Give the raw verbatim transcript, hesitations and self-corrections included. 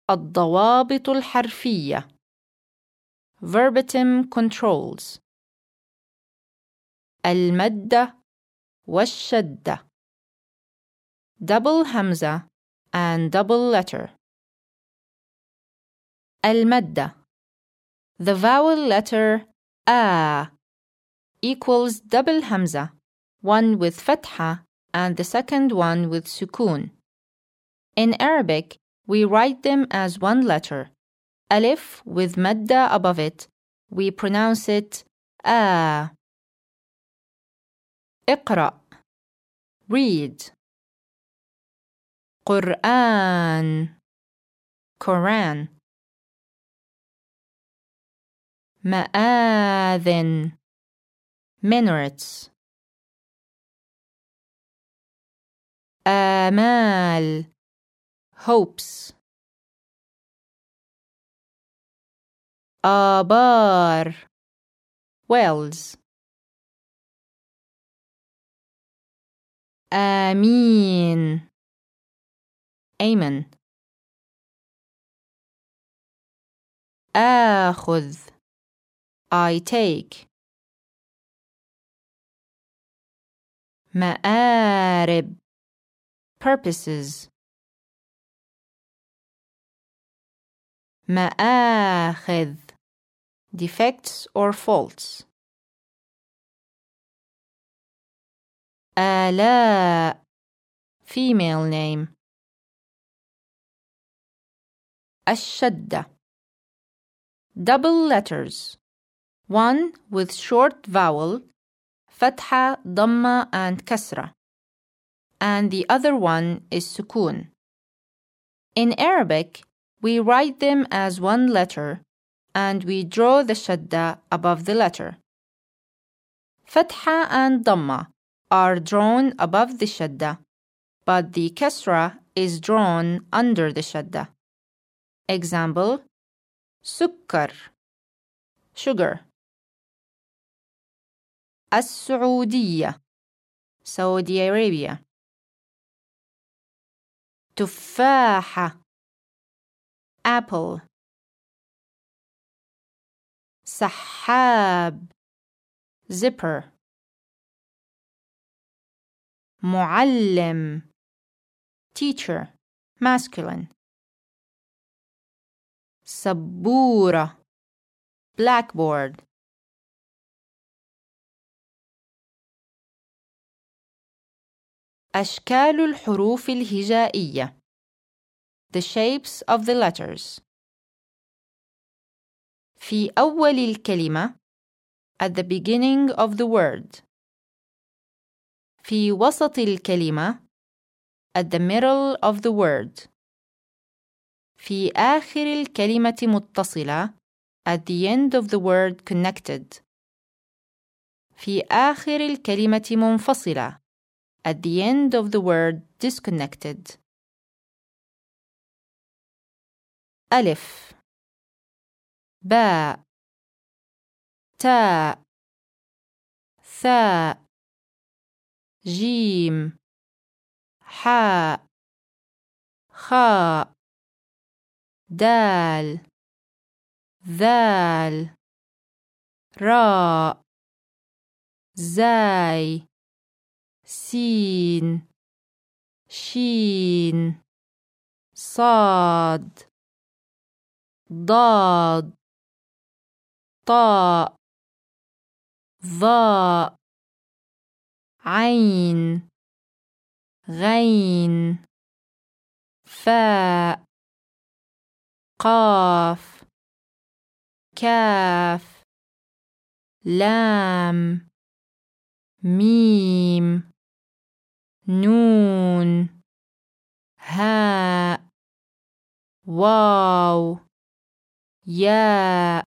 الضوابط الحرفية verbatim controls المدة والشدة double hamza and double letter المدة the vowel letter a equals double hamza, one with fatha and the second one with sukun. In Arabic, we write them as one letter. Alif with madda above it, we pronounce it a. اقرأ, read. Qur'an, Quran. Ma'adhin, minarets. Amal, hopes. Abar, wells. Amin, amen. آخذ, I take. مآرب, purposes. مآخذ, defects or faults. آلاء, female name. الشدة, double letters, one with short vowel, fatha, dhamma and kasra, and the other one is sukun. In Arabic, we write them as one letter and we draw the shadda above the letter. Fatha and dhamma are drawn above the shadda, but the kasra is drawn under the shadda. Example, sukkar, sugar. As-Saudiya, Saudi Arabia. Tuffaha, apple. Sahab, zipper. Muallim, teacher, masculine. Sabura, blackboard. أشكال الحروف الهجائية, the shapes of the letters. في أول الكلمة, at the beginning of the word. في وسط الكلمة, at the middle of the word. في آخر الكلمة متصلة, at the end of the word connected. في آخر الكلمة منفصلة, at the end of the word disconnected. ألف, باء, تاء, ثاء, جيم, حاء, خاء, دال, ذال, راء, زاي, سين, شين, صاد, ضاد, طاء, ظاء, عين, غين, فاء, قاف, كاف, لام, ميم, نون, هاء, واو, ياء,